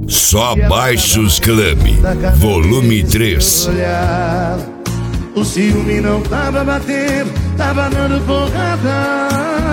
Só Baixos Club, volume 3. O ciúme não tava batendo, tava dando porrada.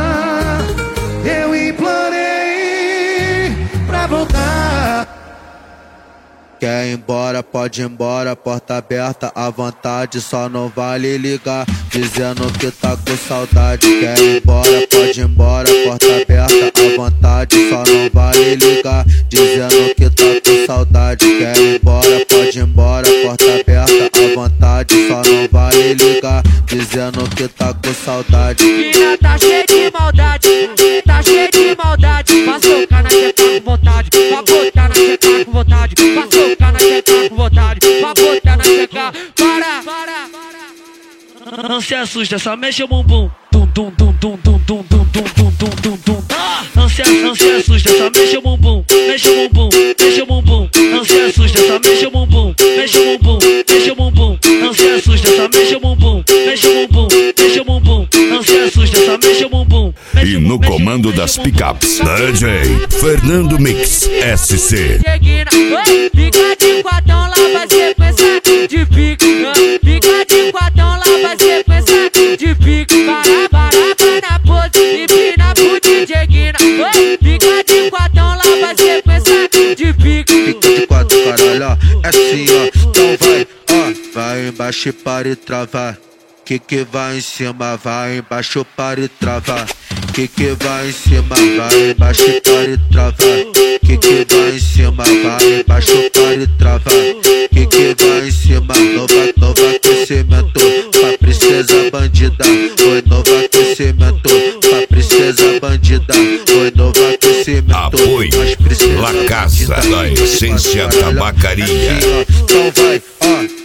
Eu implorei pra voltar. Quer ir embora, pode ir embora, porta aberta à vontade, só não vale ligar, dizendo que tá com saudade. Quer ir embora, pode ir embora, porta aberta à vontade, só não vale ligar, dizendo que tá com saudade. Quer ir embora, pode ir embora, porta aberta à vontade, só não vale ligar, dizendo que tá com saudade. Mina tá cheia de maldade, tá cheia de maldade, pra socar na teta com vontade, pra botar na teta com vontade, pra socar na teta com vontade, pra botar na teta. Para. Não se assusta, só mexe o bumbum. Tum tum tum tum tum tum tum tum tum tum tum tum. Não se assusta, só mexe o bumbum, mexe o bumbum, mexe o bumbum. Não se assusta, só mexe o bumbum, mexe o bumbum, mexe o bumbum. Não se assusta, só mexe o bumbum, mexe o bumbum, mexe o bumbum. Não se assusta, só mexe o bumbum. E no comando das picapes, DJ Fernando Mix SC. Fica de quatão, lá vai sequência de pique. Fica de quatão, lá vai sequência de pique. Para na pose e pina pro DJ Guina. Fica de quatão, lá vai sequência de pique. Fica de quatro, caralho, ó, é assim, ó. Então vai, ó, vai embaixo para e travar. Que vai em cima, vai embaixo para e travar. Que vai em cima, vai embaixo para e travar. Que vai em cima, vai embaixo para e travar. Que vai em cima, novo aquecimento pra princesa bandida. Foi novo aquecimento pra princesa bandida. Foi novo aquecimento. Apoio La Casa da Essência Tabacaria. Então vai, ó.